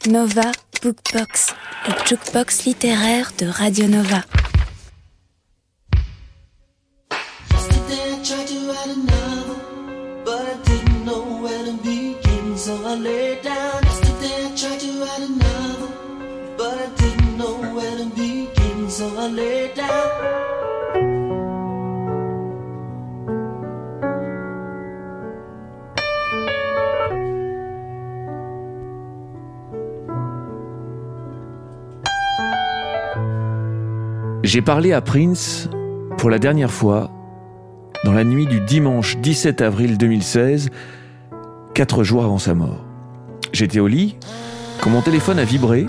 Nova Bookbox, le jukebox littéraire de Radio Nova. Yesterday I tried to write a novel, but I didn't know where to begin, so I lay down. Yesterday I tried to write a novel, but I didn't know where to begin, so I lay down. J'ai parlé à Prince pour la dernière fois dans la nuit du dimanche 17 avril 2016, 4 jours avant sa mort. J'étais au lit quand mon téléphone a vibré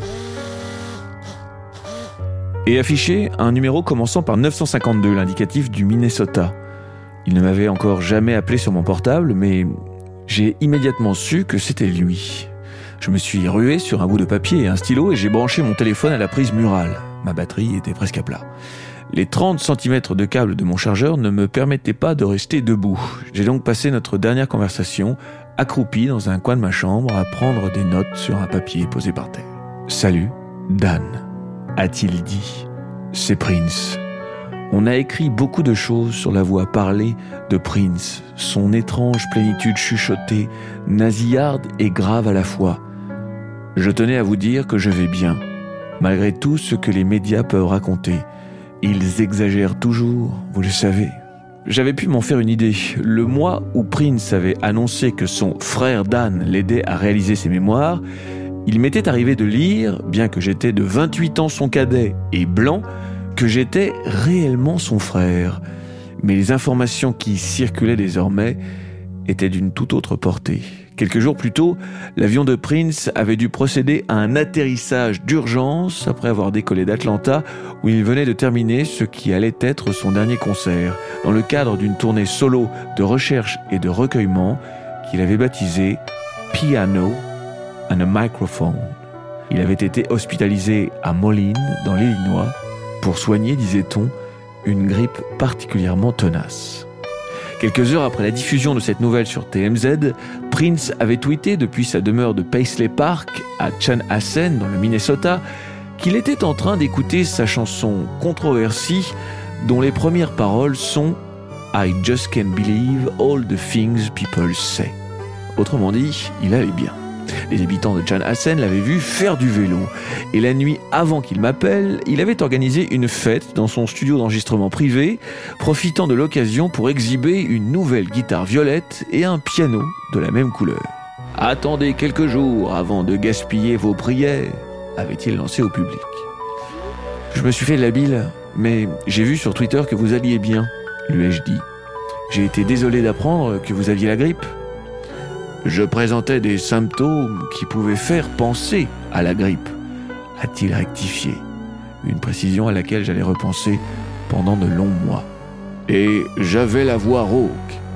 et affiché un numéro commençant par 952, l'indicatif du Minnesota. Il ne m'avait encore jamais appelé sur mon portable, mais j'ai immédiatement su que c'était lui. Je me suis rué sur un bout de papier et un stylo et j'ai branché mon téléphone à la prise murale. Ma batterie était presque à plat. Les 30 cm de câble de mon chargeur ne me permettaient pas de rester debout. J'ai donc passé notre dernière conversation accroupi dans un coin de ma chambre à prendre des notes sur un papier posé par terre. « Salut, Dan », a-t-il dit. « C'est Prince. » On a écrit beaucoup de choses sur la voix parlée de Prince, son étrange plénitude chuchotée, nasillarde et grave à la fois. Je tenais à vous dire que je vais bien, malgré tout ce que les médias peuvent raconter. Ils exagèrent toujours, vous le savez. J'avais pu m'en faire une idée. Le mois où Prince avait annoncé que son frère Dan l'aidait à réaliser ses mémoires, il m'était arrivé de lire, bien que j'étais de 28 ans son cadet et blanc, que j'étais réellement son frère. Mais les informations qui circulaient désormais étaient d'une toute autre portée. Quelques jours plus tôt, l'avion de Prince avait dû procéder à un atterrissage d'urgence après avoir décollé d'Atlanta, où il venait de terminer ce qui allait être son dernier concert, dans le cadre d'une tournée solo de recherche et de recueillement qu'il avait baptisée « Piano and a Microphone ». Il avait été hospitalisé à Moline, dans l'Illinois, pour soigner, disait-on, une grippe particulièrement tenace. Quelques heures après la diffusion de cette nouvelle sur TMZ, Prince avait tweeté depuis sa demeure de Paisley Park à Chanhassen, dans le Minnesota, qu'il était en train d'écouter sa chanson controversée dont les premières paroles sont « I just can't believe all the things people say ». Autrement dit, il allait bien. Les habitants de Chanhassen l'avaient vu faire du vélo. Et la nuit avant qu'il m'appelle, il avait organisé une fête dans son studio d'enregistrement privé, profitant de l'occasion pour exhiber une nouvelle guitare violette et un piano de la même couleur. « Attendez quelques jours avant de gaspiller vos prières », avait-il lancé au public. « Je me suis fait de la bile, mais j'ai vu sur Twitter que vous alliez bien, lui ai-je dit. J'ai été désolé d'apprendre que vous aviez la grippe. » Je présentais des symptômes qui pouvaient faire penser à la grippe, a-t-il rectifié. Une précision à laquelle j'allais repenser pendant de longs mois. Et j'avais la voix rauque.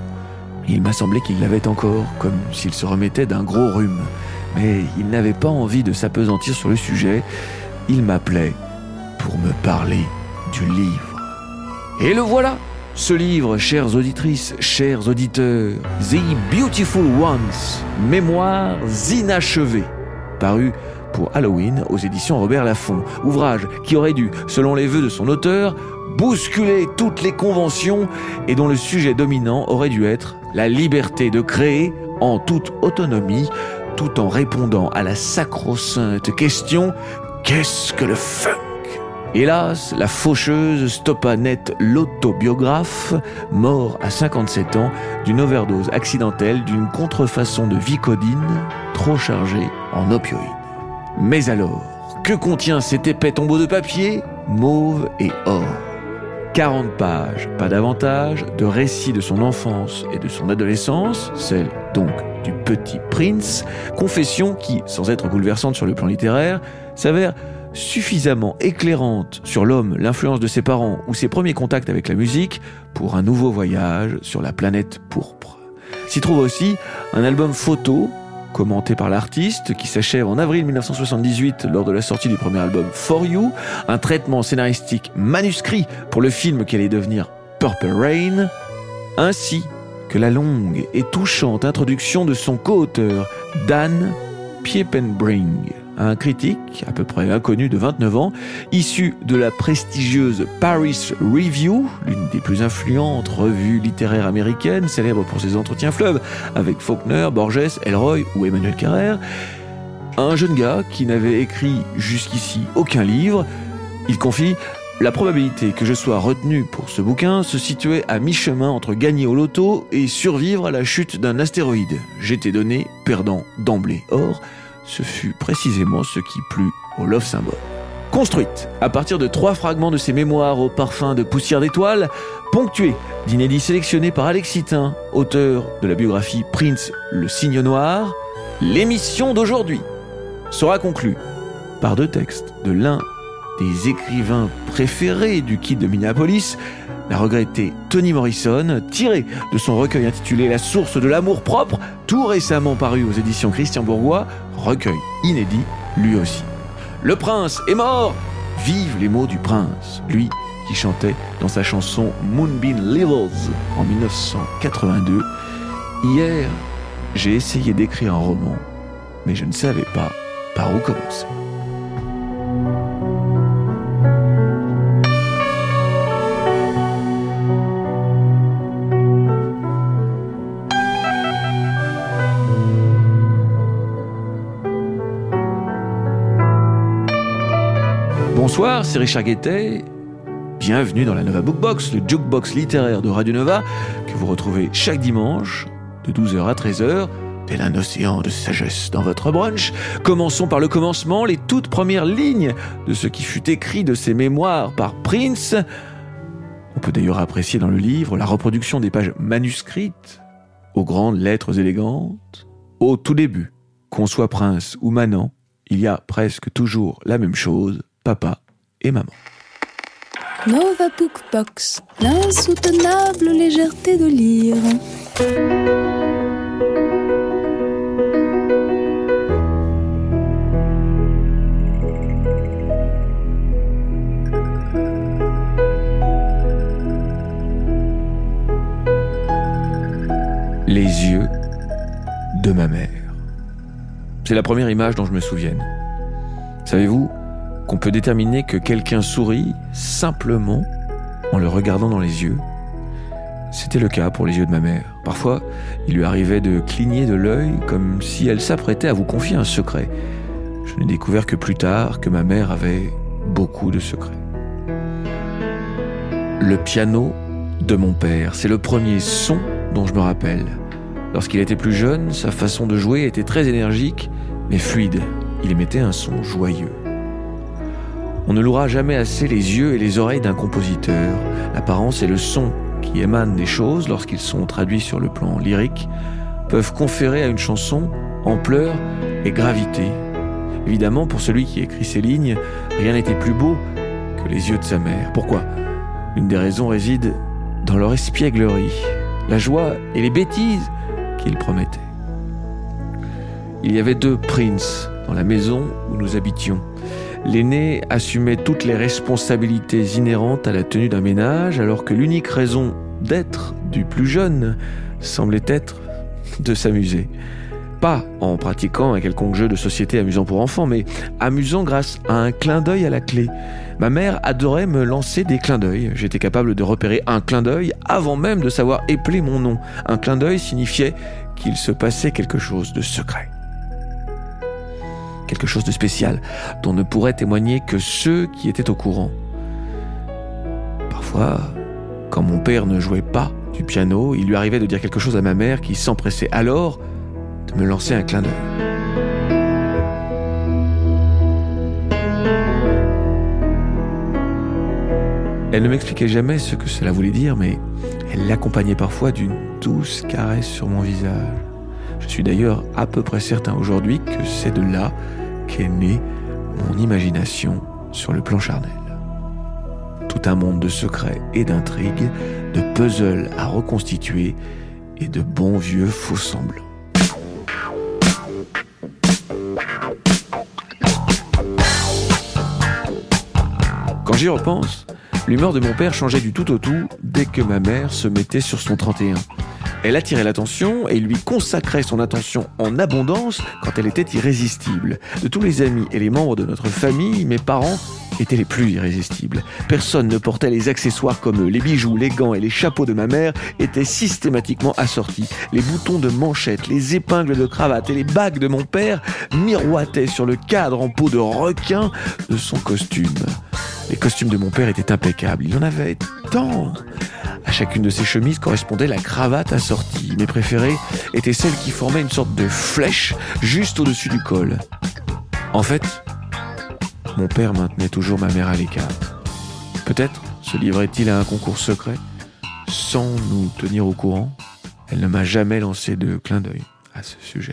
Il m'a semblé qu'il l'avait encore, comme s'il se remettait d'un gros rhume. Mais il n'avait pas envie de s'appesantir sur le sujet. Il m'appelait pour me parler du livre. Et le voilà! Ce livre, chères auditrices, chers auditeurs, The Beautiful Ones, Mémoires inachevées, paru pour Halloween aux éditions Robert Laffont. Ouvrage qui aurait dû, selon les vœux de son auteur, bousculer toutes les conventions et dont le sujet dominant aurait dû être la liberté de créer en toute autonomie, tout en répondant à la sacro-sainte question « Qu'est-ce que le funk ?» Hélas, la faucheuse stoppa net l'autobiographe, mort à 57 ans d'une overdose accidentelle d'une contrefaçon de Vicodine trop chargée en opioïdes. Mais alors, que contient cet épais tombeau de papier, mauve et or ? 40 pages, pas davantage, de récits de son enfance et de son adolescence, celle donc du petit Prince, confession qui, sans être bouleversante sur le plan littéraire, s'avère suffisamment éclairante sur l'homme, l'influence de ses parents ou ses premiers contacts avec la musique pour un nouveau voyage sur la planète pourpre. S'y trouve aussi un album photo commenté par l'artiste qui s'achève en avril 1978 lors de la sortie du premier album For You, un traitement scénaristique manuscrit pour le film qui allait devenir Purple Rain, ainsi que la longue et touchante introduction de son co-auteur Dan Piepenbring, un critique, à peu près inconnu de 29 ans, issu de la prestigieuse Paris Review, l'une des plus influentes revues littéraires américaines, célèbre pour ses entretiens fleuves avec Faulkner, Borges, Elroy ou Emmanuel Carrère. Un jeune gars qui n'avait écrit jusqu'ici aucun livre. Il confie: la probabilité que je sois retenu pour ce bouquin se situait à mi-chemin entre gagner au loto et survivre à la chute d'un astéroïde. J'étais donné perdant d'emblée. Or, ce fut précisément ce qui plut au love symbol. Construite à partir de 3 fragments de ses mémoires au parfum de poussière d'étoiles, ponctuée d'inédits sélectionnés par Alexitin, auteur de la biographie Prince le Cygne Noir, l'émission d'aujourd'hui sera conclue par 2 textes de l'un des écrivains préférés du Kid de Minneapolis, la regrettée Toni Morrison, tirée de son recueil intitulé La source de l'amour-propre, tout récemment paru aux éditions Christian Bourgois, recueil inédit lui aussi. Le prince est mort! Vive les mots du prince, lui qui chantait dans sa chanson Moonbeam Levels en 1982. Hier, j'ai essayé d'écrire un roman, mais je ne savais pas par où commencer. Bonsoir, c'est Richard Guettet. Bienvenue dans la Nova Bookbox, le jukebox littéraire de Radio Nova, que vous retrouvez chaque dimanche de 12h à 13h, tel un océan de sagesse dans votre brunch. Commençons par le commencement, les toutes premières lignes de ce qui fut écrit de ses mémoires par Prince. On peut d'ailleurs apprécier dans le livre la reproduction des pages manuscrites aux grandes lettres élégantes. Au tout début, qu'on soit prince ou manant, il y a presque toujours la même chose: papa et maman. Nova Bookbox, l'insoutenable légèreté de lire. Les yeux de ma mère. C'est la première image dont je me souvienne. Savez-vous qu'on peut déterminer que quelqu'un sourit simplement en le regardant dans les yeux? C'était le cas pour les yeux de ma mère. Parfois, il lui arrivait de cligner de l'œil comme si elle s'apprêtait à vous confier un secret. Je n'ai découvert que plus tard que ma mère avait beaucoup de secrets. Le piano de mon père, c'est le premier son dont je me rappelle. Lorsqu'il était plus jeune, sa façon de jouer était très énergique, mais fluide. Il émettait un son joyeux. On ne louera jamais assez les yeux et les oreilles d'un compositeur. L'apparence et le son qui émanent des choses, lorsqu'ils sont traduits sur le plan lyrique, peuvent conférer à une chanson ampleur et gravité. Évidemment, pour celui qui écrit ces lignes, rien n'était plus beau que les yeux de sa mère. Pourquoi ? Une des raisons réside dans leur espièglerie, la joie et les bêtises qu'ils promettaient. Il y avait 2 Prince dans la maison où nous habitions. L'aîné assumait toutes les responsabilités inhérentes à la tenue d'un ménage, alors que l'unique raison d'être du plus jeune semblait être de s'amuser. Pas en pratiquant un quelconque jeu de société amusant pour enfants, mais amusant grâce à un clin d'œil à la clé. Ma mère adorait me lancer des clins d'œil. J'étais capable de repérer un clin d'œil avant même de savoir épeler mon nom. Un clin d'œil signifiait qu'il se passait quelque chose de secret. Quelque chose de spécial, dont ne pourraient témoigner que ceux qui étaient au courant. Parfois, quand mon père ne jouait pas du piano, il lui arrivait de dire quelque chose à ma mère qui s'empressait alors de me lancer un clin d'œil. Elle ne m'expliquait jamais ce que cela voulait dire, mais elle l'accompagnait parfois d'une douce caresse sur mon visage. Je suis d'ailleurs à peu près certain aujourd'hui que c'est de là qu'est née mon imagination sur le plan charnel. Tout un monde de secrets et d'intrigues, de puzzles à reconstituer et de bons vieux faux-semblants. Quand j'y repense, l'humeur de mon père changeait du tout au tout dès que ma mère se mettait sur son 31. Elle attirait l'attention et lui consacrait son attention en abondance quand elle était irrésistible. De tous les amis et les membres de notre famille, mes parents étaient les plus irrésistibles. Personne ne portait les accessoires comme eux. Les bijoux, les gants et les chapeaux de ma mère étaient systématiquement assortis. Les boutons de manchette, les épingles de cravate et les bagues de mon père miroitaient sur le cadre en peau de requin de son costume. Les costumes de mon père étaient impeccables. Il en avait tant. À chacune de ses chemises correspondait la cravate assortie. Mes préférées étaient celles qui formaient une sorte de flèche juste au-dessus du col. En fait, mon père maintenait toujours ma mère à l'écart. Peut-être se livrait-il à un concours secret. Sans nous tenir au courant, elle ne m'a jamais lancé de clin d'œil à ce sujet.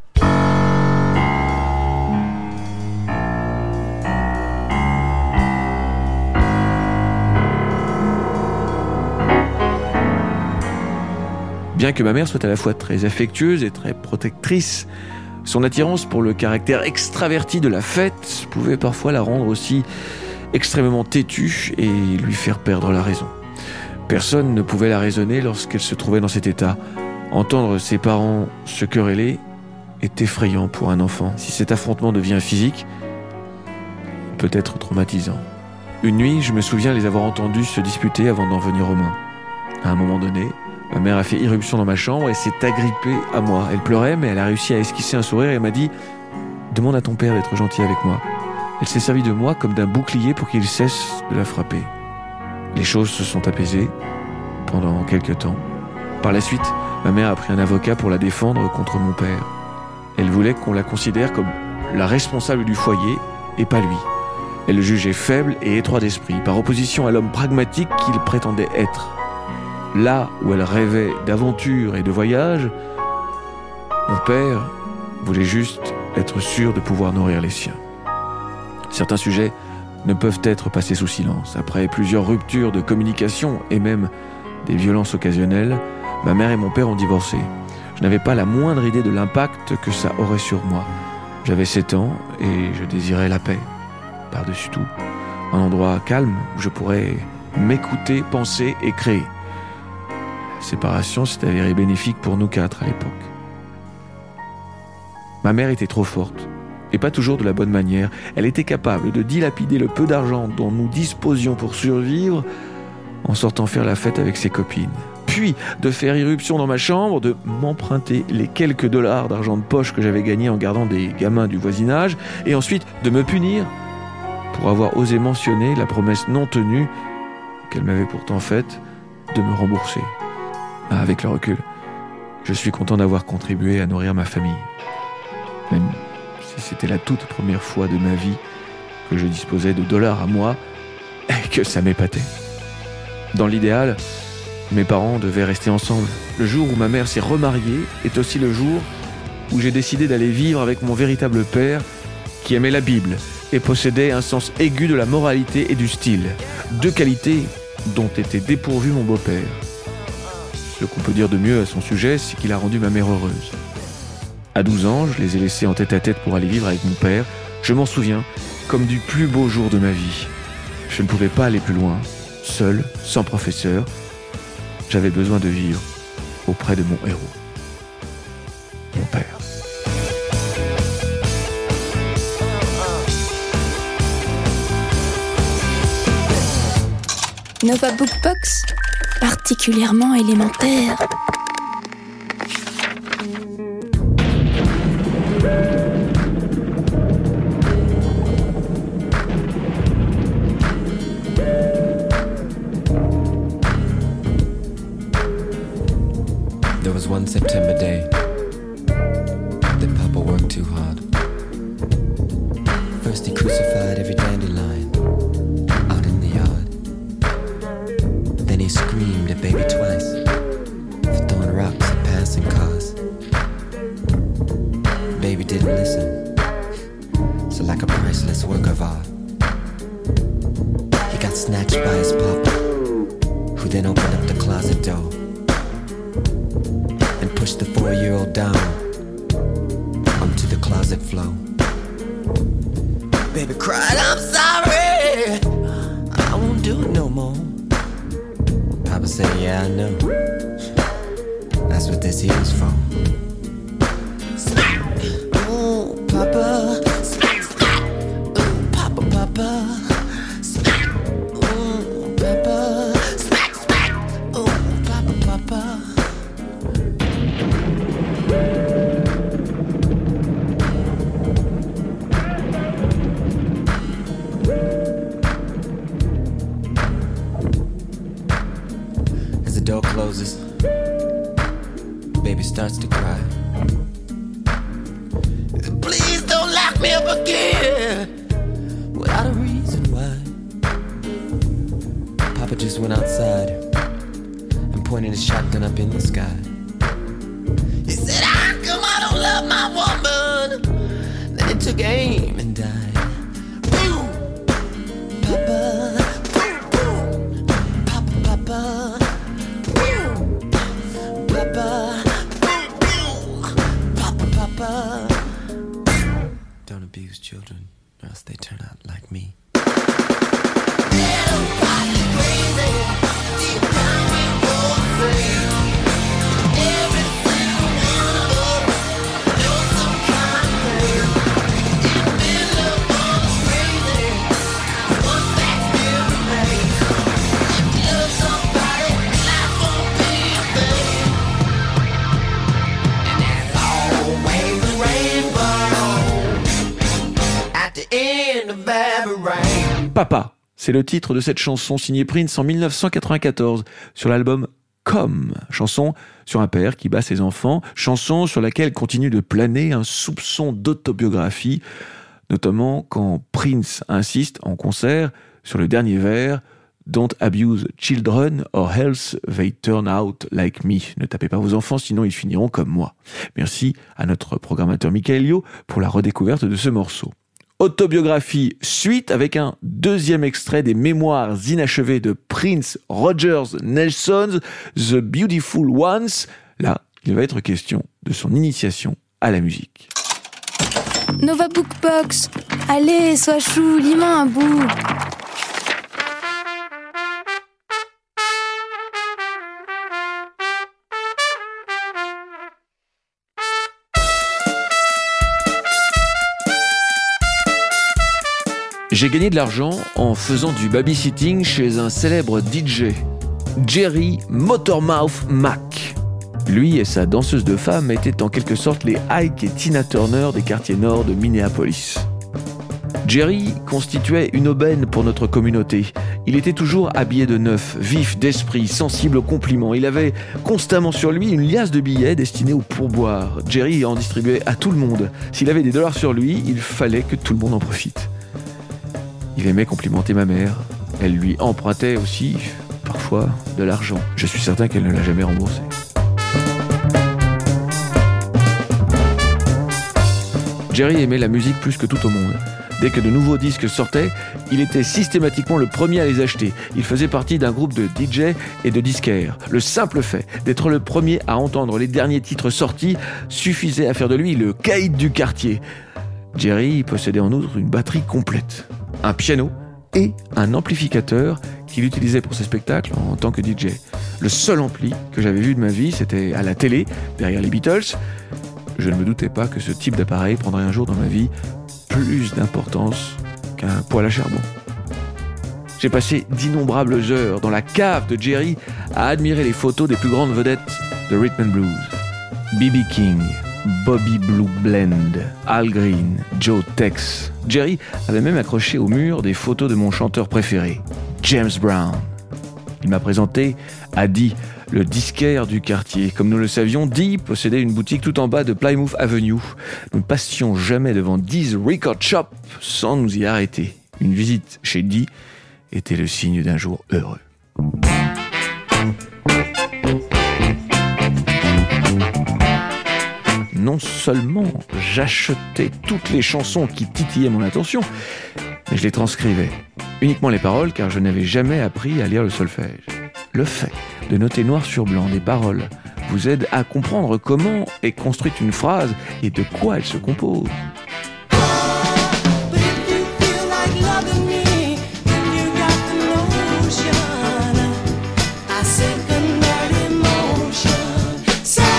Bien que ma mère soit à la fois très affectueuse et très protectrice, son attirance pour le caractère extraverti de la fête pouvait parfois la rendre aussi extrêmement têtue et lui faire perdre la raison. Personne ne pouvait la raisonner lorsqu'elle se trouvait dans cet état. Entendre ses parents se quereller est effrayant pour un enfant. Si cet affrontement devient physique, il peut être traumatisant. Une nuit, je me souviens les avoir entendus se disputer avant d'en venir aux mains. À un moment donné, ma mère a fait irruption dans ma chambre et s'est agrippée à moi. Elle pleurait, mais elle a réussi à esquisser un sourire et m'a dit « Demande à ton père d'être gentil avec moi ». Elle s'est servie de moi comme d'un bouclier pour qu'il cesse de la frapper. Les choses se sont apaisées pendant quelques temps. Par la suite, ma mère a pris un avocat pour la défendre contre mon père. Elle voulait qu'on la considère comme la responsable du foyer et pas lui. Elle le jugeait faible et étroit d'esprit, par opposition à l'homme pragmatique qu'il prétendait être. Là où elle rêvait d'aventure et de voyage, mon père voulait juste être sûr de pouvoir nourrir les siens. Certains sujets ne peuvent être passés sous silence. Après plusieurs ruptures de communication et même des violences occasionnelles, ma mère et mon père ont divorcé. Je n'avais pas la moindre idée de l'impact que ça aurait sur moi. J'avais 7 ans et je désirais la paix, par-dessus tout. Un endroit calme où je pourrais m'écouter, penser et créer. La séparation s'est avérée bénéfique pour nous 4 à l'époque. Ma mère était trop forte, et pas toujours de la bonne manière. Elle était capable de dilapider le peu d'argent dont nous disposions pour survivre en sortant faire la fête avec ses copines. Puis de faire irruption dans ma chambre, de m'emprunter les quelques dollars d'argent de poche que j'avais gagnés en gardant des gamins du voisinage, et ensuite de me punir pour avoir osé mentionner la promesse non tenue qu'elle m'avait pourtant faite de me rembourser. Avec le recul, je suis content d'avoir contribué à nourrir ma famille. Même si c'était la toute première fois de ma vie que je disposais de dollars à moi et que ça m'épatait. Dans l'idéal, mes parents devaient rester ensemble. Le jour où ma mère s'est remariée est aussi le jour où j'ai décidé d'aller vivre avec mon véritable père qui aimait la Bible et possédait un sens aigu de la moralité et du style. 2 qualités dont était dépourvu mon beau-père. Ce qu'on peut dire de mieux à son sujet, c'est qu'il a rendu ma mère heureuse. À 12 ans, je les ai laissés en tête-à-tête pour aller vivre avec mon père. Je m'en souviens comme du plus beau jour de ma vie. Je ne pouvais pas aller plus loin, seul, sans professeur. J'avais besoin de vivre auprès de mon héros, mon père. Nova Bookbox, particulièrement élémentaire. There was one September day that Papa worked too hard. First he crucified every dandelion out in the yard. Then he screamed at baby twice for throwing rocks at passing cars. Baby didn't listen, so like a priceless work of art, he got snatched by his papa, who then opened up the closet door and pushed the 4-year-old down onto the closet floor. Baby cried, I'm sorry, I won't do it no more. Papa said, yeah, I know. That's what this here's for. Oh, Papa, oh, Papa, Papa, oh, Papa, oh, Papa, Papa. As the door closes, baby starts to cry. Please don't lock me up again without a reason why. Papa just went outside and pointed his shotgun up in the sky. He said, "How come I don't love my woman?" Then he took aim and died. Boom, Papa, boom, boom, Papa, Papa, boom, Papa, boom, boom, Papa, Papa. Don't abuse children, or else they turn out like me. Everybody crazy, deep down we both say, every single one of us knows some kind of pain. If men love us crazy, one fact still remains: if you love somebody, life won't be a thing. And there's always a rainbow at the end of every rain. Papa, c'est le titre de cette chanson signée Prince en 1994 sur l'album Come, chanson sur un père qui bat ses enfants, chanson sur laquelle continue de planer un soupçon d'autobiographie, notamment quand Prince insiste en concert sur le dernier vers Don't abuse children or else they turn out like me. Ne tapez pas vos enfants, sinon ils finiront comme moi. Merci à notre programmateur Michael Yo pour la redécouverte de ce morceau. Autobiographie suite avec un deuxième extrait des mémoires inachevées de Prince Rogers Nelson, The Beautiful Ones. Là, il va être question de son initiation à la musique. Nova Bookbox. Allez, sois chou, lis-moi un bout. J'ai gagné de l'argent en faisant du babysitting chez un célèbre DJ, Jerry Motormouth Mac. Lui et sa danseuse de femme étaient en quelque sorte les Ike et Tina Turner des quartiers nord de Minneapolis. Jerry constituait une aubaine pour notre communauté. Il était toujours habillé de neuf, vif d'esprit, sensible aux compliments. Il avait constamment sur lui une liasse de billets destinés au pourboire. Jerry en distribuait à tout le monde. S'il avait des dollars sur lui, il fallait que tout le monde en profite. Il aimait complimenter ma mère. Elle lui empruntait aussi, parfois, de l'argent. Je suis certain qu'elle ne l'a jamais remboursé. Jerry aimait la musique plus que tout au monde. Dès que de nouveaux disques sortaient, il était systématiquement le premier à les acheter. Il faisait partie d'un groupe de DJ et de disquaires. Le simple fait d'être le premier à entendre les derniers titres sortis suffisait à faire de lui le caïd du quartier. Jerry possédait en outre une batterie complète, un piano et un amplificateur qu'il utilisait pour ses spectacles en tant que DJ. Le seul ampli que j'avais vu de ma vie, c'était à la télé, derrière les Beatles. Je ne me doutais pas que ce type d'appareil prendrait un jour dans ma vie plus d'importance qu'un poêle à charbon. J'ai passé d'innombrables heures dans la cave de Jerry à admirer les photos des plus grandes vedettes de Rhythm and Blues. B.B. King, Bobby Blue Blend, Al Green, Joe Tex. Jerry avait même accroché au mur des photos de mon chanteur préféré, James Brown. Il m'a présenté à Dee, le disquaire du quartier. Comme nous le savions, Dee possédait une boutique tout en bas de Plymouth Avenue. Nous ne passions jamais devant Dee's Record Shop sans nous y arrêter. Une visite chez Dee était le signe d'un jour heureux. Non seulement j'achetais toutes les chansons qui titillaient mon attention, mais je les transcrivais. Uniquement les paroles, car je n'avais jamais appris à lire le solfège. Le fait de noter noir sur blanc des paroles vous aide à comprendre comment est construite une phrase et de quoi elle se compose. Say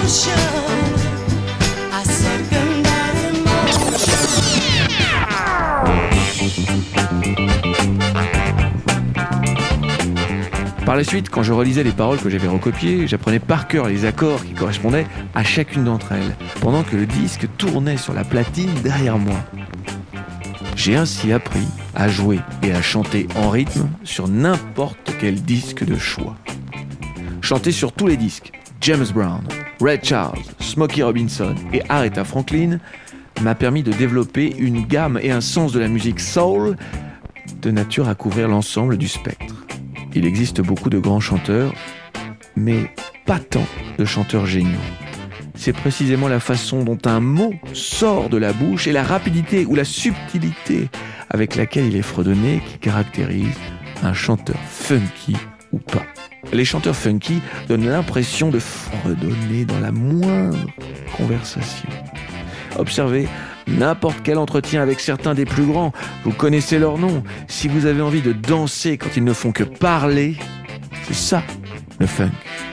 Par la suite, quand je relisais les paroles que j'avais recopiées, j'apprenais par cœur les accords qui correspondaient à chacune d'entre elles, pendant que le disque tournait sur la platine derrière moi. J'ai ainsi appris à jouer et à chanter en rythme sur n'importe quel disque de choix. Chanter sur tous les disques, James Brown, Ray Charles, Smokey Robinson et Aretha Franklin, m'a permis de développer une gamme et un sens de la musique soul de nature à couvrir l'ensemble du spectre. Il existe beaucoup de grands chanteurs, mais pas tant de chanteurs géniaux. C'est précisément la façon dont un mot sort de la bouche et la rapidité ou la subtilité avec laquelle il est fredonné qui caractérise un chanteur funky ou pas. Les chanteurs funky donnent l'impression de fredonner dans la moindre conversation. Observez n'importe quel entretien avec certains des plus grands, vous connaissez leur nom. Si vous avez envie de danser quand ils ne font que parler, c'est ça, le funk.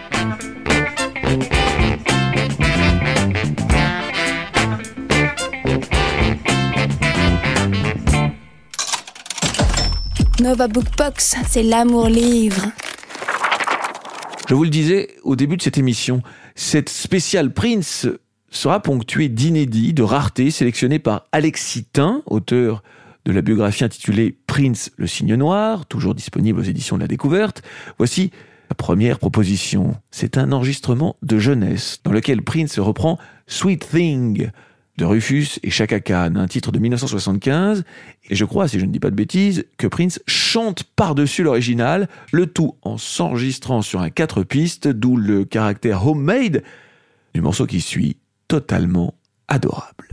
Nova Bookbox, c'est l'amour livre. Je vous le disais au début de cette émission, cette spéciale Prince sera ponctuée d'inédits, de raretés sélectionnés par Alexis Tin, auteur de la biographie intitulée Prince, le signe noir, toujours disponible aux éditions de la Découverte. Voici la première proposition. C'est un enregistrement de jeunesse dans lequel Prince reprend Sweet Thing de Rufus et Chaka Khan, un titre de 1975. Et je crois, si je ne dis pas de bêtises, que Prince chante par-dessus l'original, le tout en s'enregistrant sur un 4 pistes, d'où le caractère homemade du morceau qui suit, totalement adorable.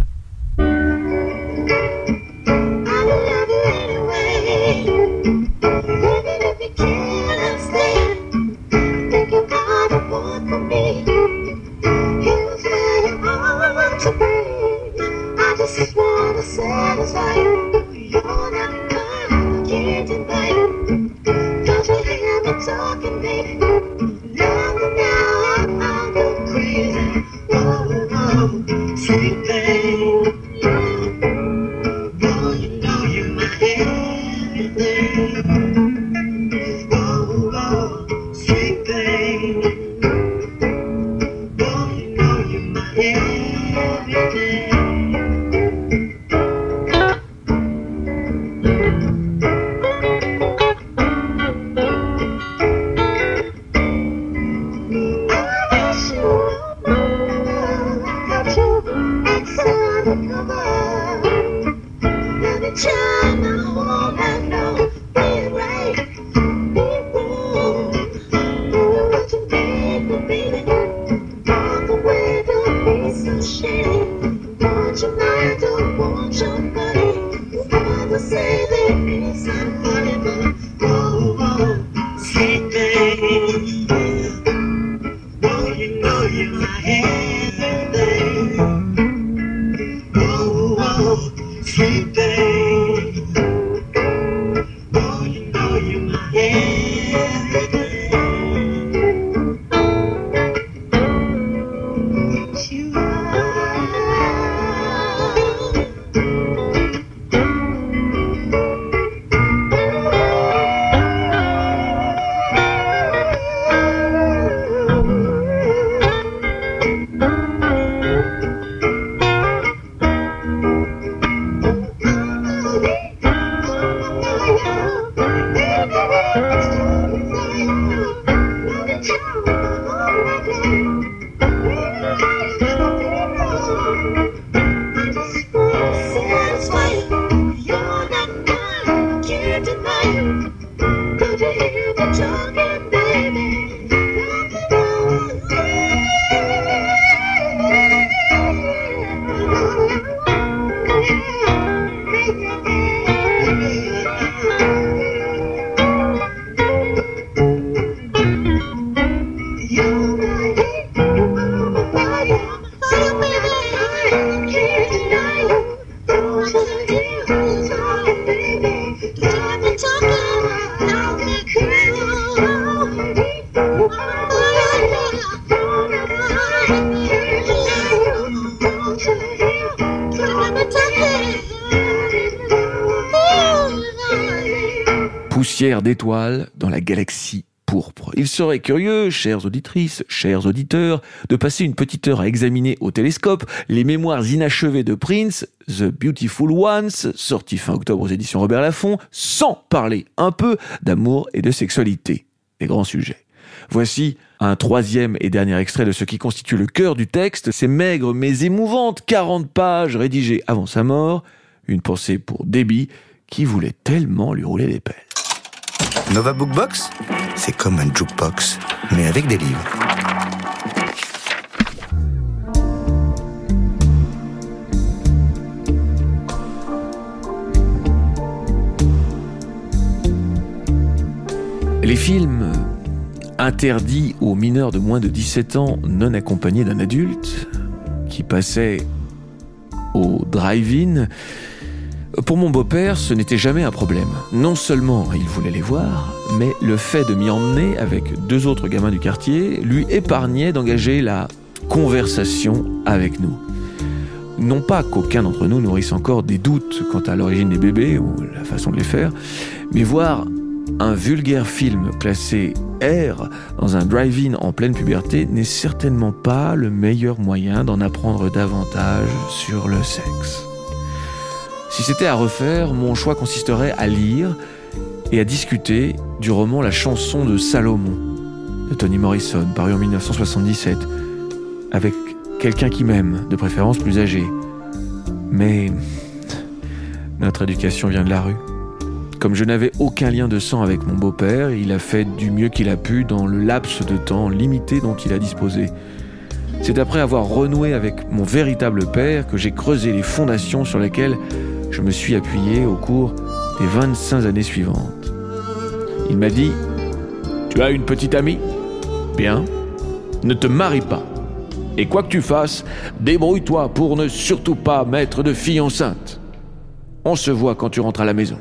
poussière d'étoiles dans la galaxie pourpre. Il serait curieux, chères auditrices, chers auditeurs, de passer une petite heure à examiner au télescope les mémoires inachevées de Prince, The Beautiful Ones, sorti fin octobre aux éditions Robert Laffont, sans parler un peu d'amour et de sexualité. Des grands sujets. Voici un troisième et dernier extrait de ce qui constitue le cœur du texte, ces maigres mais émouvantes 40 pages rédigées avant sa mort, une pensée pour Debbie qui voulait tellement lui rouler les pelles. Nova Bookbox, c'est comme un jukebox, mais avec des livres. Les films interdits aux mineurs de moins de 17 ans non accompagnés d'un adulte qui passaient au drive-in, pour mon beau-père, ce n'était jamais un problème. Non seulement il voulait les voir, mais le fait de m'y emmener avec 2 autres gamins du quartier lui épargnait d'engager la conversation avec nous. Non pas qu'aucun d'entre nous nourrisse encore des doutes quant à l'origine des bébés ou la façon de les faire, mais voir un vulgaire film classé R dans un drive-in en pleine puberté n'est certainement pas le meilleur moyen d'en apprendre davantage sur le sexe. Si c'était à refaire, mon choix consisterait à lire et à discuter du roman La chanson de Salomon de Toni Morrison, paru en 1977, avec quelqu'un qui m'aime, de préférence plus âgé. Mais notre éducation vient de la rue. Comme je n'avais aucun lien de sang avec mon beau-père, il a fait du mieux qu'il a pu dans le laps de temps limité dont il a disposé. C'est après avoir renoué avec mon véritable père que j'ai creusé les fondations sur lesquelles je me suis appuyé au cours des 25 années suivantes. Il m'a dit « Tu as une petite amie ? Bien. Ne te marie pas. Et quoi que tu fasses, débrouille-toi pour ne surtout pas mettre de fille enceinte. On se voit quand tu rentres à la maison. »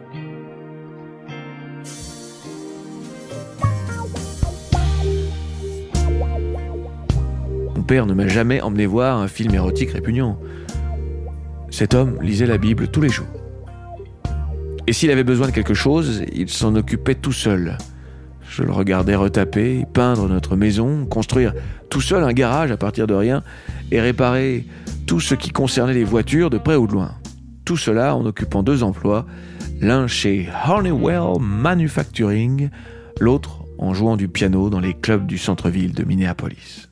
Mon père ne m'a jamais emmené voir un film érotique répugnant. Cet homme lisait la Bible tous les jours. Et s'il avait besoin de quelque chose, il s'en occupait tout seul. Je le regardais retaper, peindre notre maison, construire tout seul un garage à partir de rien et réparer tout ce qui concernait les voitures de près ou de loin. Tout cela en occupant 2 emplois, l'un chez Honeywell Manufacturing, l'autre en jouant du piano dans les clubs du centre-ville de Minneapolis.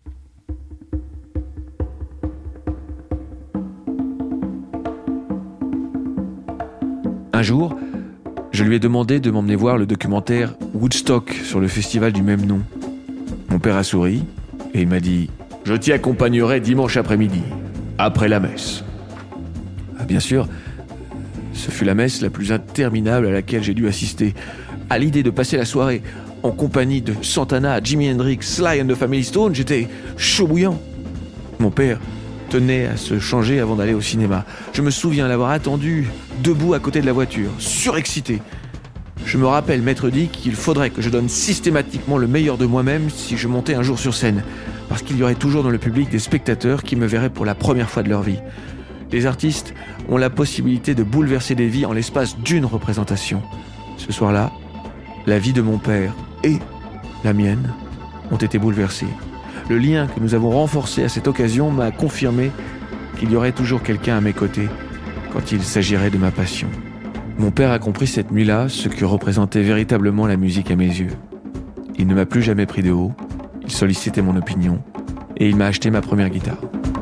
Un jour, je lui ai demandé de m'emmener voir le documentaire Woodstock sur le festival du même nom. Mon père a souri et il m'a dit « Je t'y accompagnerai dimanche après-midi, après la messe. » Bien sûr, ce fut la messe la plus interminable à laquelle j'ai dû assister. À l'idée de passer la soirée en compagnie de Santana, Jimi Hendrix, Sly and the Family Stone, j'étais chaud bouillant. Mon père tenait à se changer avant d'aller au cinéma. Je me souviens l'avoir attendu debout à côté de la voiture, surexcité. Je me rappelle m'être dit qu'il faudrait que je donne systématiquement le meilleur de moi-même si je montais un jour sur scène, parce qu'il y aurait toujours dans le public des spectateurs qui me verraient pour la première fois de leur vie. Les artistes ont la possibilité de bouleverser des vies en l'espace d'une représentation. Ce soir-là, la vie de mon père et la mienne ont été bouleversées. Le lien que nous avons renforcé à cette occasion m'a confirmé qu'il y aurait toujours quelqu'un à mes côtés quand il s'agirait de ma passion. Mon père a compris cette nuit-là ce que représentait véritablement la musique à mes yeux. Il ne m'a plus jamais pris de haut, il sollicitait mon opinion et il m'a acheté ma première guitare.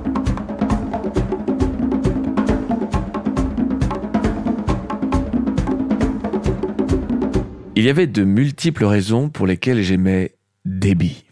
Il y avait de multiples raisons pour lesquelles j'aimais Debbie.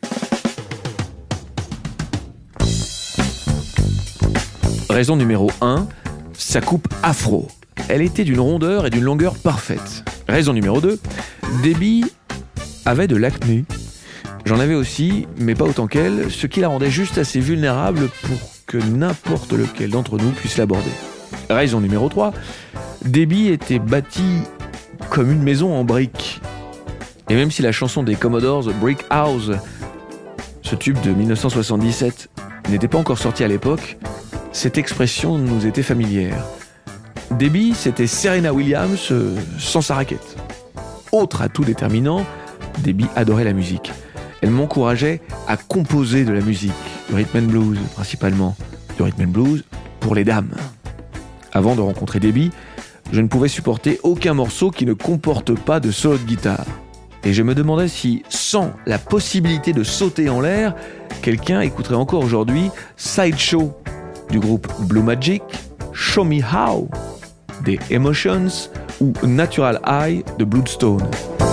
Raison numéro 1, sa coupe afro. Elle était d'une rondeur et d'une longueur parfaite. Raison numéro 2, Debbie avait de l'acné. J'en avais aussi, mais pas autant qu'elle, ce qui la rendait juste assez vulnérable pour que n'importe lequel d'entre nous puisse l'aborder. Raison numéro 3, Debbie était bâtie comme une maison en briques. Et même si la chanson des Commodores, The Brick House, ce tube de 1977, n'était pas encore sorti à l'époque, cette expression nous était familière. Debbie, c'était Serena Williams sans sa raquette. Autre atout déterminant, Debbie adorait la musique. Elle m'encourageait à composer de la musique, du rhythm and blues principalement, du rhythm and blues pour les dames. Avant de rencontrer Debbie, je ne pouvais supporter aucun morceau qui ne comporte pas de solo de guitare. Et je me demandais si, sans la possibilité de sauter en l'air, quelqu'un écouterait encore aujourd'hui Sideshow du groupe Blue Magic, Show Me How des Emotions ou Natural High de Bloodstone.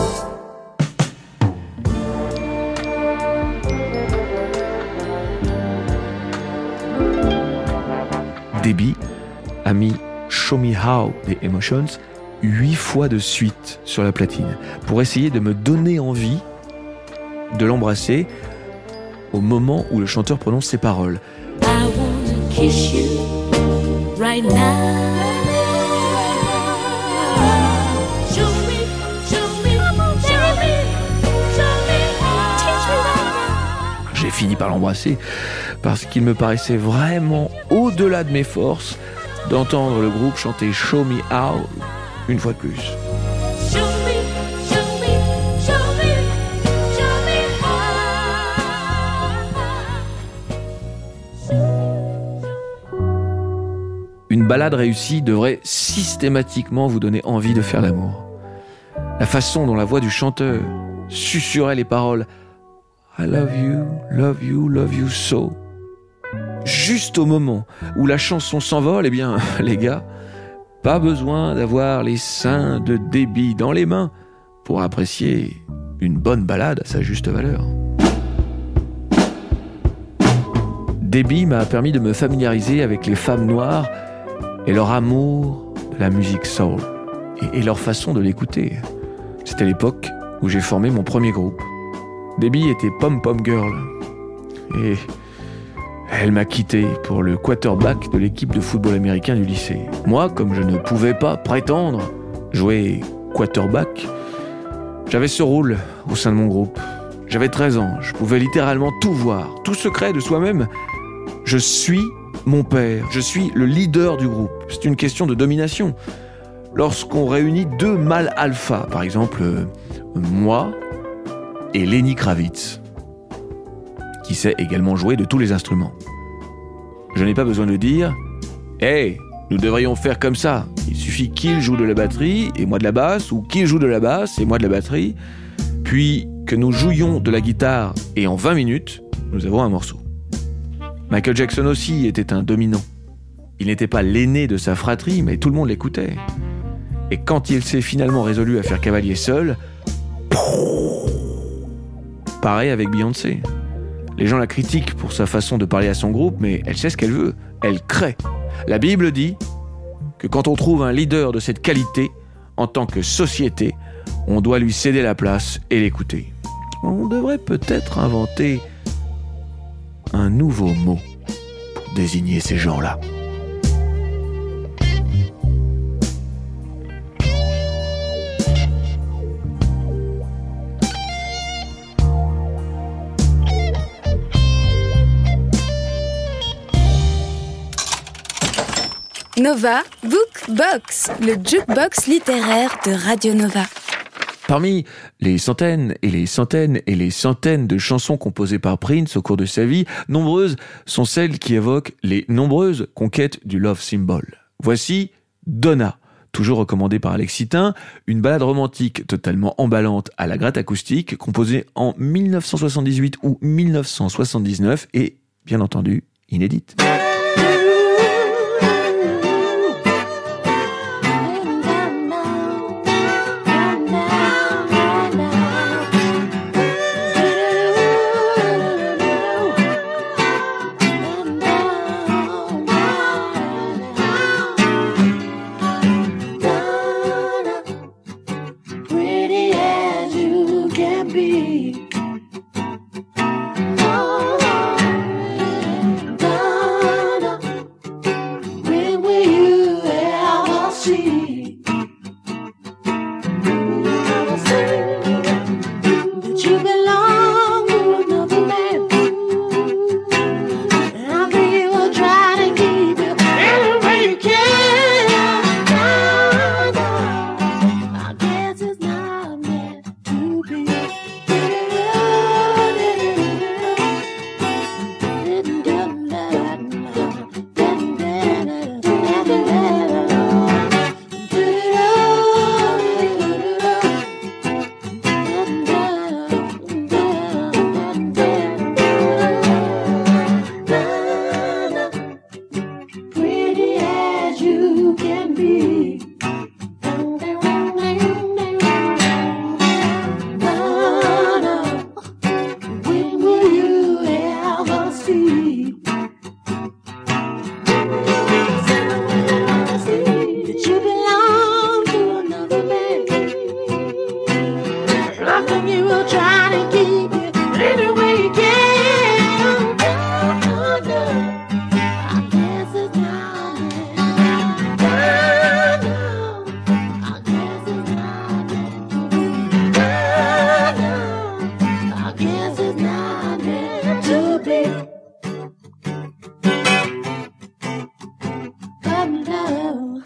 Debbie a mis Show Me How des Emotions 8 fois de suite sur la platine pour essayer de me donner envie de l'embrasser au moment où le chanteur prononce ses paroles. I wanna kiss you right now. Show me, show me, show me, show me how. Teach me right now. J'ai fini par l'embrasser parce qu'il me paraissait vraiment au-delà de mes forces d'entendre le groupe chanter Show Me How une fois de plus. Show me, show me, show me, show me how. Une balade réussie devrait systématiquement vous donner envie de faire l'amour. La façon dont la voix du chanteur susurrait les paroles I love you, love you, love you so. Juste au moment où la chanson s'envole, eh bien, les gars, pas besoin d'avoir les seins de Debbie dans les mains pour apprécier une bonne balade à sa juste valeur. Debbie m'a permis de me familiariser avec les femmes noires et leur amour de la musique soul et leur façon de l'écouter. C'était l'époque où j'ai formé mon premier groupe. Debbie était pom-pom girl et elle m'a quitté pour le quarterback de l'équipe de football américain du lycée. Moi, comme je ne pouvais pas prétendre jouer quarterback, j'avais ce rôle au sein de mon groupe. J'avais 13 ans, je pouvais littéralement tout voir, tout secret de soi-même. Je suis mon père, je suis le leader du groupe. C'est une question de domination. Lorsqu'on réunit deux mâles alpha, par exemple moi et Lenny Kravitz, qui sait également jouer de tous les instruments. Je n'ai pas besoin de dire « Hey, nous devrions faire comme ça. Il suffit qu'il joue de la batterie et moi de la basse, ou qu'il joue de la basse et moi de la batterie, puis que nous jouions de la guitare et en 20 minutes, nous avons un morceau. » Michael Jackson aussi était un dominant. Il n'était pas l'aîné de sa fratrie, mais tout le monde l'écoutait. Et quand il s'est finalement résolu à faire cavalier seul, pareil avec Beyoncé. Les gens la critiquent pour sa façon de parler à son groupe, mais elle sait ce qu'elle veut. Elle crée. La Bible dit que quand on trouve un leader de cette qualité, en tant que société, on doit lui céder la place et l'écouter. On devrait peut-être inventer un nouveau mot pour désigner ces gens-là. Nova Book Box, le jukebox littéraire de Radio Nova. Parmi les centaines et les centaines et les centaines de chansons composées par Prince au cours de sa vie, nombreuses sont celles qui évoquent les nombreuses conquêtes du love symbol. Voici Donna, toujours recommandée par Alexis Tin, une ballade romantique totalement emballante à la gratte acoustique, composée en 1978 ou 1979 et, bien entendu, inédite. That you belong to another man. Loving you will try to keep you any way you can. No, no, I guess it's not meant. No, I guess it's not meant to be. No, I guess it's not meant to be. But love.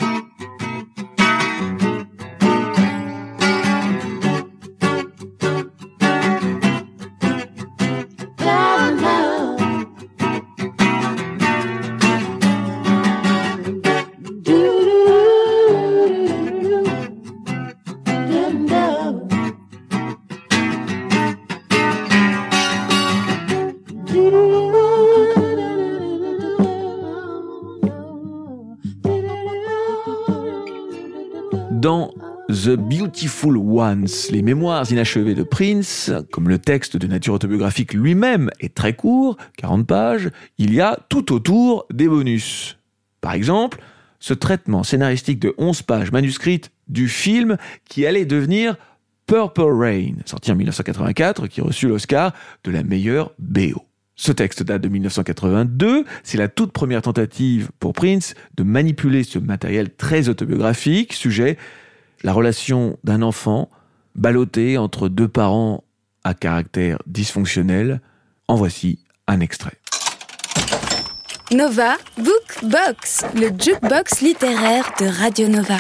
Dans The Beautiful Ones, les mémoires inachevées de Prince, comme le texte de nature autobiographique lui-même est très court, 40 pages, il y a tout autour des bonus. Par exemple, ce traitement scénaristique de 11 pages manuscrites du film qui allait devenir Purple Rain, sorti en 1984, qui reçut l'Oscar de la meilleure BO. Ce texte date de 1982, c'est la toute première tentative pour Prince de manipuler ce matériel très autobiographique, sujet la relation d'un enfant ballotté entre deux parents à caractère dysfonctionnel. En voici un extrait. Nova Book Box, le jukebox littéraire de Radio Nova.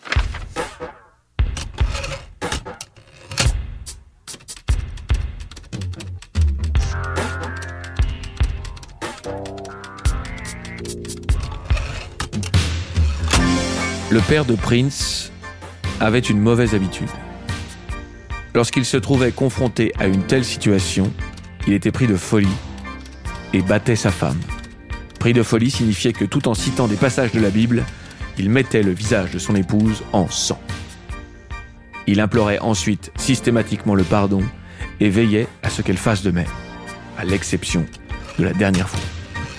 Le père de Prince avait une mauvaise habitude. Lorsqu'il se trouvait confronté à une telle situation, il était pris de folie et battait sa femme. Pris de folie signifiait que tout en citant des passages de la Bible, il mettait le visage de son épouse en sang. Il implorait ensuite systématiquement le pardon et veillait à ce qu'elle fasse de même, à l'exception de la dernière fois.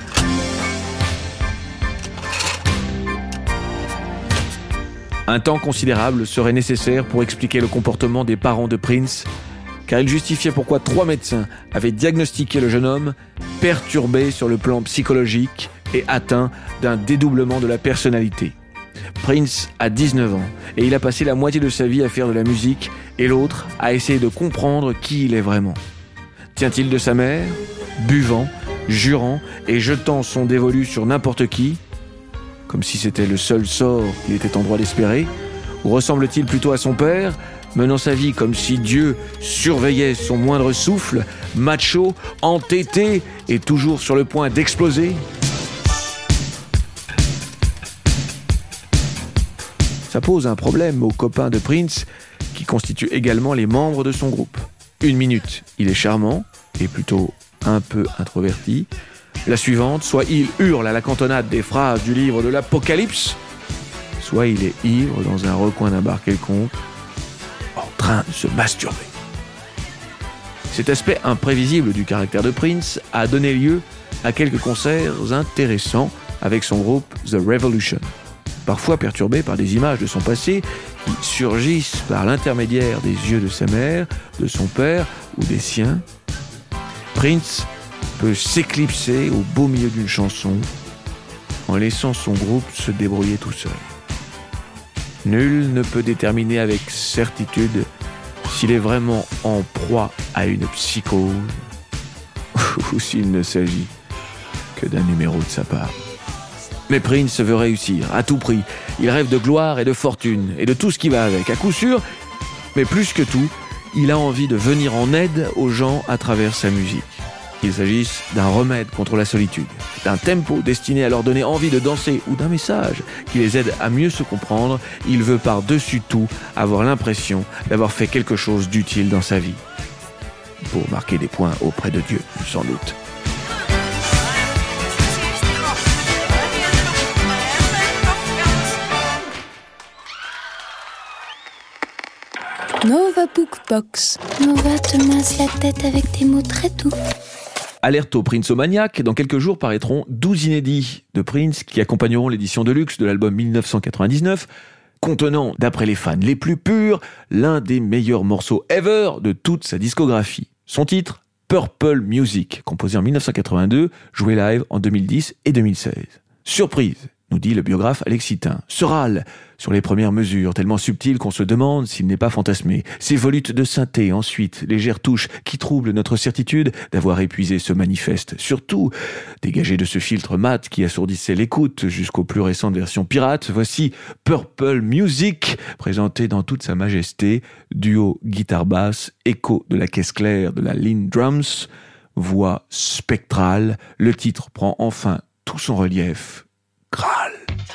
Un temps considérable serait nécessaire pour expliquer le comportement des parents de Prince, car il justifiait pourquoi 3 médecins avaient diagnostiqué le jeune homme perturbé sur le plan psychologique et atteint d'un dédoublement de la personnalité. Prince a 19 ans et il a passé la moitié de sa vie à faire de la musique et l'autre à essayer de comprendre qui il est vraiment. Tient-il de sa mère, buvant, jurant et jetant son dévolu sur n'importe qui, comme si c'était le seul sort qu'il était en droit d'espérer, ou ressemble-t-il plutôt à son père, menant sa vie comme si Dieu surveillait son moindre souffle, macho, entêté et toujours sur le point d'exploser? Ça pose un problème aux copains de Prince, qui constituent également les membres de son groupe. Une minute, il est charmant, et plutôt un peu introverti. La suivante, soit il hurle à la cantonade des phrases du livre de l'Apocalypse, soit il est ivre dans un recoin d'un bar quelconque, en train de se masturber. Cet aspect imprévisible du caractère de Prince a donné lieu à quelques concerts intéressants avec son groupe The Revolution, parfois perturbé par des images de son passé qui surgissent par l'intermédiaire des yeux de sa mère, de son père ou des siens. Prince peut s'éclipser au beau milieu d'une chanson en laissant son groupe se débrouiller tout seul. Nul ne peut déterminer avec certitude s'il est vraiment en proie à une psychose ou s'il ne s'agit que d'un numéro de sa part. Mais Prince veut réussir à tout prix. Il rêve de gloire et de fortune et de tout ce qui va avec. À coup sûr, mais plus que tout, il a envie de venir en aide aux gens à travers sa musique. Qu'il s'agisse d'un remède contre la solitude, d'un tempo destiné à leur donner envie de danser ou d'un message qui les aide à mieux se comprendre, il veut par-dessus tout avoir l'impression d'avoir fait quelque chose d'utile dans sa vie. Pour marquer des points auprès de Dieu, sans doute. Nova Book Box. Nova te masse la tête avec des mots très doux. Alerte au Prince-omaniac, dans quelques jours paraîtront 12 inédits de Prince qui accompagneront l'édition de luxe de l'album 1999, contenant, d'après les fans les plus purs, l'un des meilleurs morceaux ever de toute sa discographie. Son titre, Purple Music, composé en 1982, joué live en 2010 et 2016. Surprise, nous dit le biographe Alexis Tin. Se râle sur les premières mesures, tellement subtiles qu'on se demande s'il n'est pas fantasmé. Ces volutes de synthé, ensuite, légères touches qui troublent notre certitude d'avoir épuisé ce manifeste. Surtout, dégagé de ce filtre mat qui assourdissait l'écoute jusqu'aux plus récentes versions pirates, voici Purple Music, présenté dans toute sa majesté, duo guitare-basse, écho de la caisse claire de la Linn Drums, voix spectrale, le titre prend enfin tout son relief. Graal.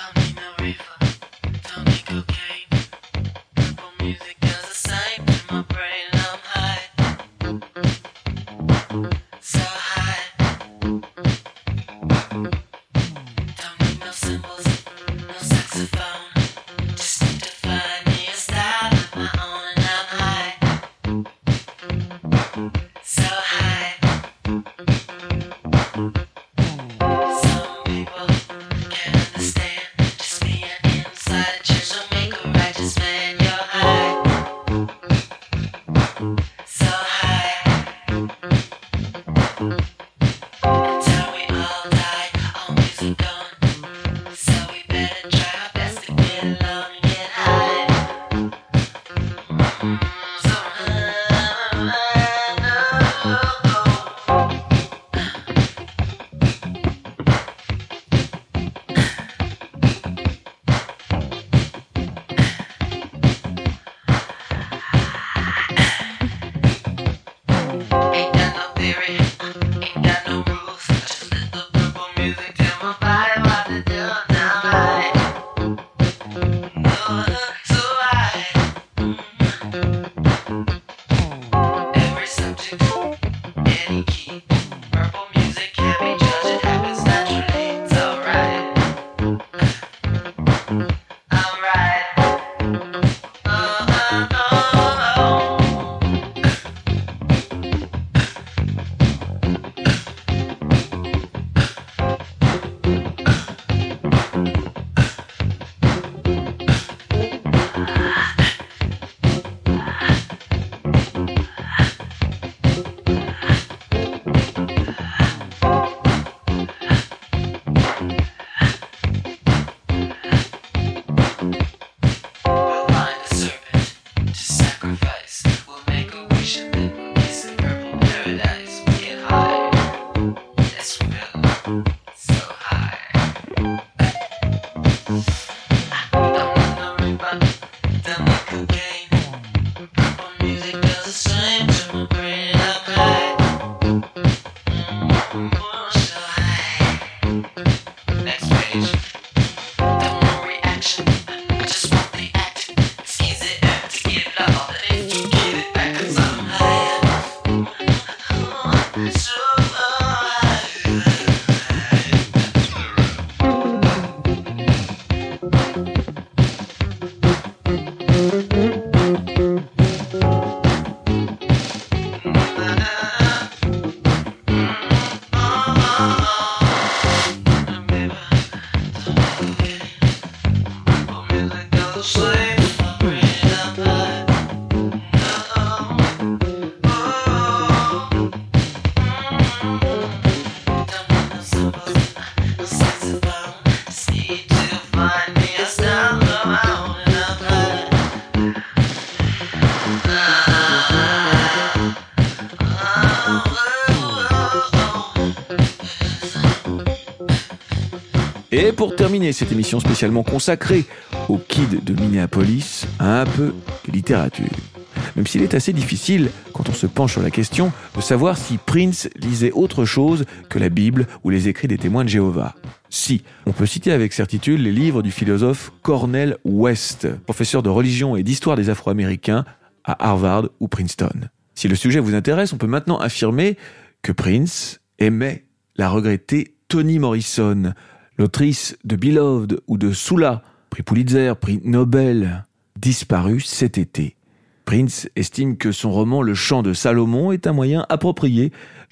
Et pour terminer cette émission spécialement consacrée aux kids de Minneapolis, un peu de littérature. Même s'il est assez difficile, quand on se penche sur la question, de savoir si Prince lisait autre chose que la Bible ou les écrits des témoins de Jéhovah. Si, on peut citer avec certitude les livres du philosophe Cornel West, professeur de religion et d'histoire des Afro-Américains à Harvard ou Princeton. Si le sujet vous intéresse, on peut maintenant affirmer que Prince aimait la regrettée Toni Morrison, l'autrice de Beloved ou de Sula, prix Pulitzer, prix Nobel, disparue cet été. Prince estime que son roman Le Chant de Salomon est un moyen approprié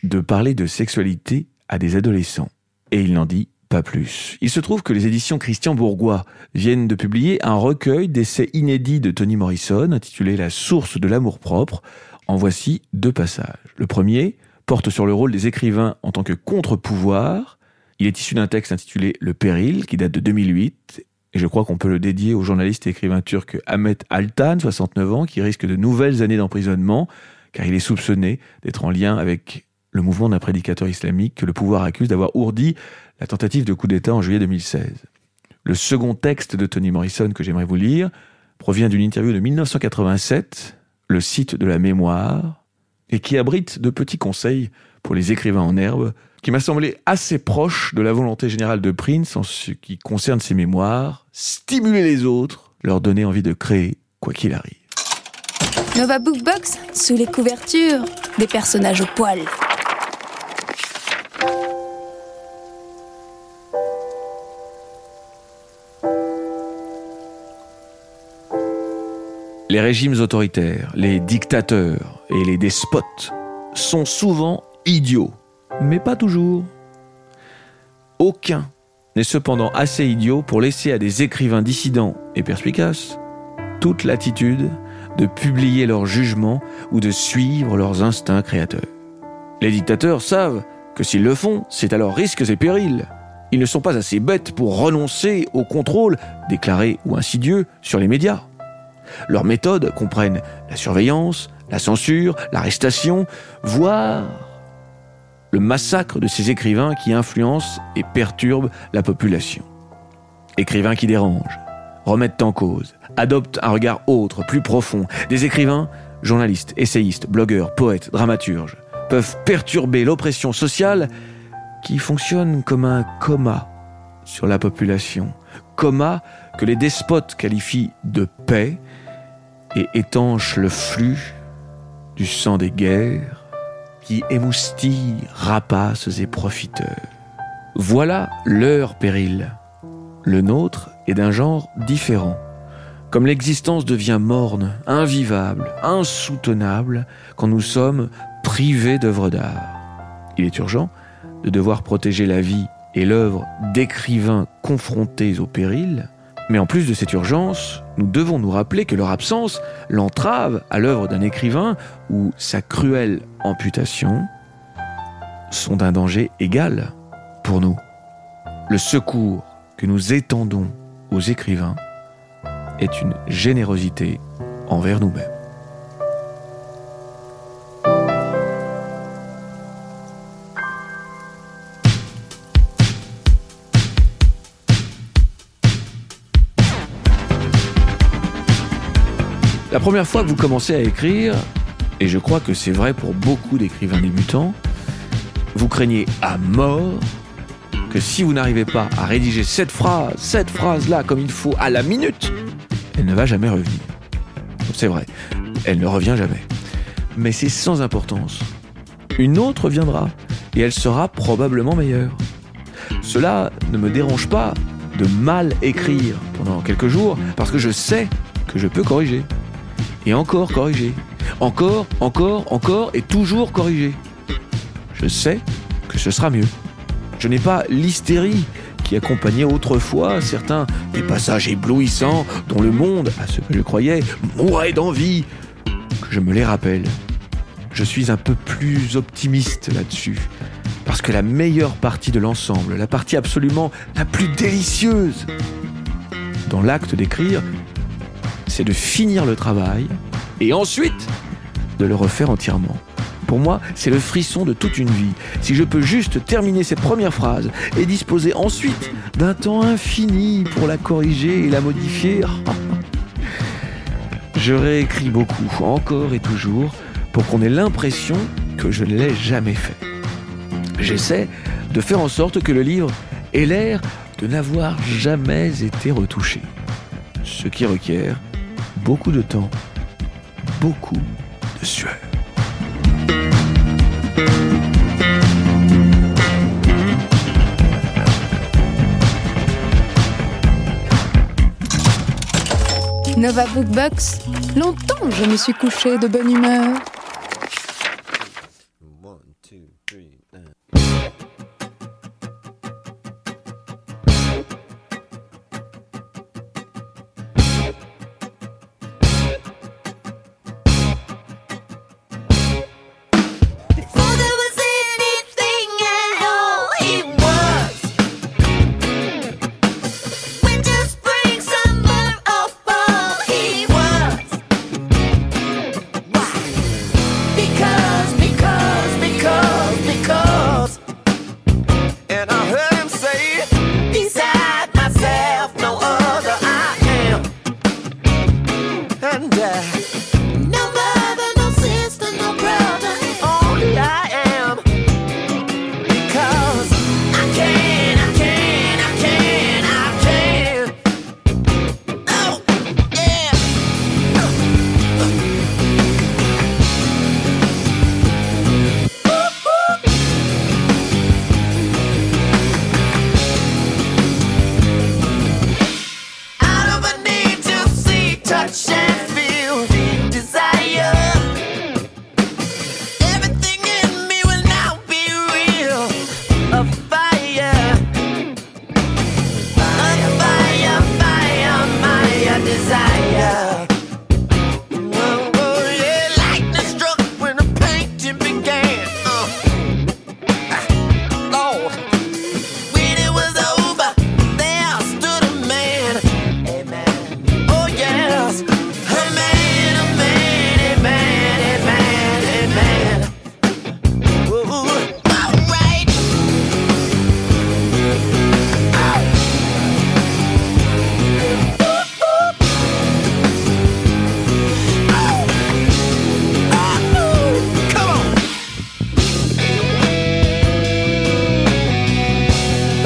de parler de sexualité à des adolescents. Et il n'en dit pas plus. Il se trouve que les éditions Christian Bourgois viennent de publier un recueil d'essais inédits de Toni Morrison intitulé « La source de l'amour-propre ». En voici 2 passages. Le premier porte sur le rôle des écrivains en tant que contre-pouvoir. Il est issu d'un texte intitulé « Le péril » qui date de 2008. Et je crois qu'on peut le dédier au journaliste et écrivain turc Ahmet Altan, 69 ans, qui risque de nouvelles années d'emprisonnement car il est soupçonné d'être en lien avec le mouvement d'un prédicateur islamique que le pouvoir accuse d'avoir ourdi la tentative de coup d'État en juillet 2016. Le second texte de Toni Morrison que j'aimerais vous lire provient d'une interview de 1987, le site de la mémoire, et qui abrite de petits conseils pour les écrivains en herbe, qui m'a semblé assez proche de la volonté générale de Prince en ce qui concerne ses mémoires, stimuler les autres, leur donner envie de créer, quoi qu'il arrive. Nova Bookbox, sous les couvertures, des personnages au poil. Les régimes autoritaires, les dictateurs et les despotes sont souvent idiots, mais pas toujours. Aucun n'est cependant assez idiot pour laisser à des écrivains dissidents et perspicaces toute latitude de publier leurs jugements ou de suivre leurs instincts créateurs. Les dictateurs savent que s'ils le font, c'est à leurs risques et périls. Ils ne sont pas assez bêtes pour renoncer au contrôle, déclaré ou insidieux, sur les médias. Leurs méthodes comprennent la surveillance, la censure, l'arrestation, voire le massacre de ces écrivains qui influencent et perturbent la population. Écrivains qui dérangent, remettent en cause, adoptent un regard autre, plus profond. Des écrivains, journalistes, essayistes, blogueurs, poètes, dramaturges, peuvent perturber l'oppression sociale qui fonctionne comme un coma sur la population. Coma que les despotes qualifient de paix et étanchent le flux du sang des guerres qui émoustille rapaces et profiteurs. Voilà leur péril. Le nôtre est d'un genre différent. Comme l'existence devient morne, invivable, insoutenable quand nous sommes privés d'œuvres d'art. Il est urgent de devoir protéger la vie et l'œuvre d'écrivains confrontés au péril, mais en plus de cette urgence, nous devons nous rappeler que leur absence, l'entrave à l'œuvre d'un écrivain ou sa cruelle amputation sont d'un danger égal pour nous. Le secours que nous étendons aux écrivains est une générosité envers nous-mêmes. La première fois que vous commencez à écrire, et je crois que c'est vrai pour beaucoup d'écrivains débutants, vous craignez à mort que si vous n'arrivez pas à rédiger cette phrase-là comme il faut à la minute, elle ne va jamais revenir. C'est vrai, elle ne revient jamais. Mais c'est sans importance. Une autre viendra, et elle sera probablement meilleure. Cela ne me dérange pas de mal écrire pendant quelques jours, parce que je sais que je peux corriger. Et encore corriger. Encore, et toujours corriger. Je sais que ce sera mieux. Je n'ai pas l'hystérie qui accompagnait autrefois certains des passages éblouissants dont le monde, à ce que je croyais, mourait d'envie, que je me les rappelle. Je suis un peu plus optimiste là-dessus, parce que la meilleure partie de l'ensemble, la partie absolument la plus délicieuse dans l'acte d'écrire, c'est de finir le travail et ensuite de le refaire entièrement. Pour moi, c'est le frisson de toute une vie. Si je peux juste terminer cette première phrase et disposer ensuite d'un temps infini pour la corriger et la modifier, je réécris beaucoup, encore et toujours, pour qu'on ait l'impression que je ne l'ai jamais fait. J'essaie de faire en sorte que le livre ait l'air de n'avoir jamais été retouché. Ce qui requiert beaucoup de temps, beaucoup de sueur. Nova Bookbox, longtemps je me suis couchée de bonne humeur. 1, 2, 3.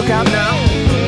Look out now.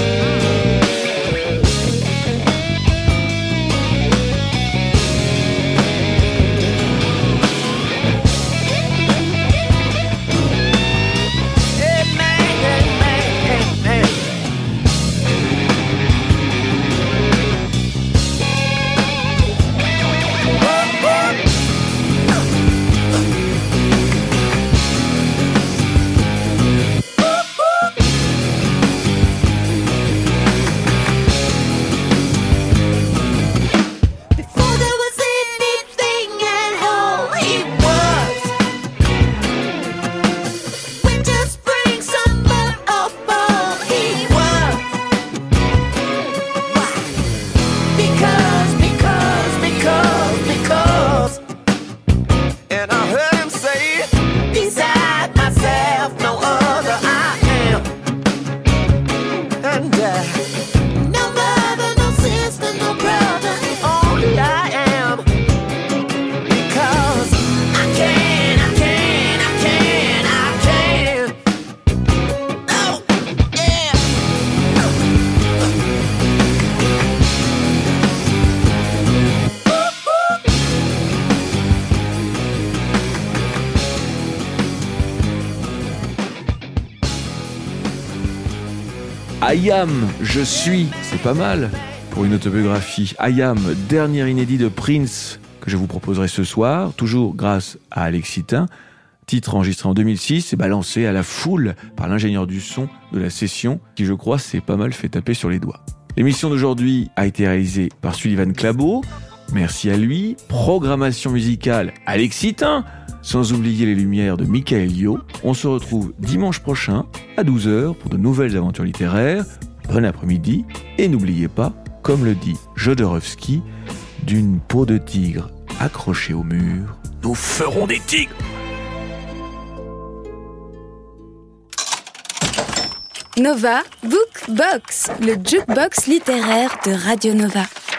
I Am, je suis, c'est pas mal pour une autobiographie. I Am, dernier inédit de Prince que je vous proposerai ce soir, toujours grâce à Alexitin. Titre enregistré en 2006 et balancé à la foule par l'ingénieur du son de la session qui, je crois, s'est pas mal fait taper sur les doigts. L'émission d'aujourd'hui a été réalisée par Sullivan Clabot. Merci à lui. Programmation musicale Alexitin. Sans oublier les lumières de Michael Yo. On se retrouve dimanche prochain à 12h pour de nouvelles aventures littéraires. Bon après-midi et n'oubliez pas, comme le dit Jodorowsky, d'une peau de tigre accrochée au mur, nous ferons des tigres. Nova Book Box, le jukebox littéraire de Radio Nova.